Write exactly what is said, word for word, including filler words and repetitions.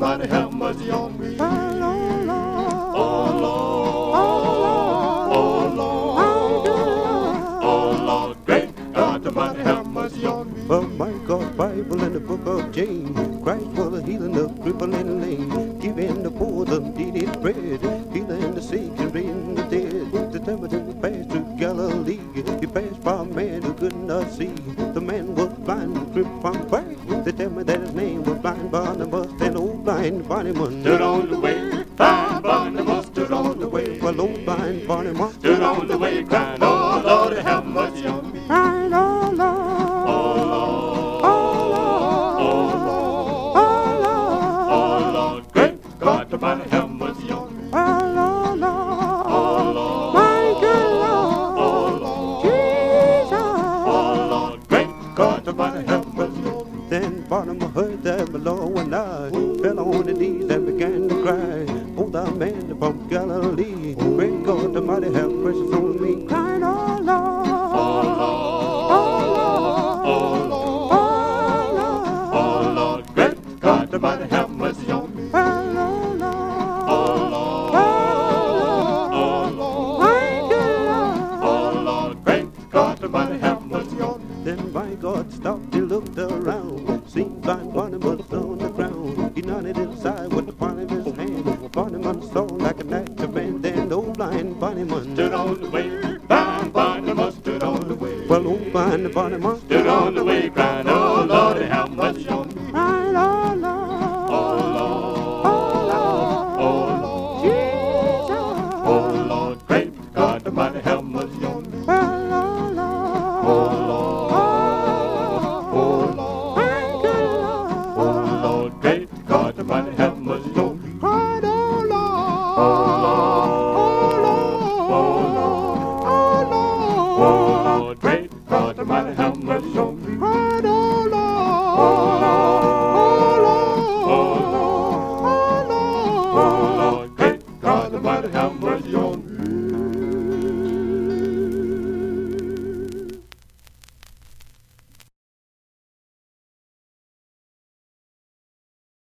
Almighty have mercy on me. Oh, Lord, Lord. Oh, Lord. Oh, Lord. Oh, Lord, great God Almighty have mercy on me. Well, my God, Bible in the book of James, Christ for the healing of cripple and lame, giving the poor the needed bread, healing the sick and raising the dead. The tempter passed through Galilee, he passed by a man who could not see. The man was blind and crippled from birth. They tell me that his name was Blind Barnabas, and old blind Barnabas Stood on the way, blind Barnabas stood on the way. Well, old blind Barnabas Stood on the way, crying, oh, Lord, have mercy on me. crying, oh, Lord. Oh, Lord. Oh, Lord. Oh, Lord, great God Almighty have mercy on me. Oh, Lord, Lord. Oh, Lord. My good Lord. Oh, Lord. Jesus. Oh, Lord, great God Almighty have mercy on me. Then Barnabas heard that the Lord when I fell on his knees and began to cry. Oh, the man from Galilee, great God Almighty have mercy on me. Crying, oh, Lord. Oh, Lord. Oh, Lord. Oh, Lord, great God Almighty have mercy on me. Oh, Lord, Oh, Lord. Oh, Lord. my good Lord. Oh, Lord, great God Almighty have mercy on me. Then my God stopped, he looked around, seen blind Barnabas on the ground. He nodded inside with the palm of his hand. Barnabas saw like an active man. Then old blind Barnabas Stood on the way, blind Barnabas stood on the way. well, old blind Barnabas Stood on the way, crying, oh, Lord, have mercy on me. crying, oh, Lord. Oh, Lord. Oh, Lord. Jesus. Oh, Lord, great God Almighty have mercy on me. Well, oh, Lord. Oh, Lord. Oh, Lord. My good Lord. Oh, Lord, great God Almighty have mercy on me. Cried, oh, Lord. Oh, Lord. Oh, Lord. Oh, Lord. Oh, Lord, great God Almighty have mercy on me. Cried, oh,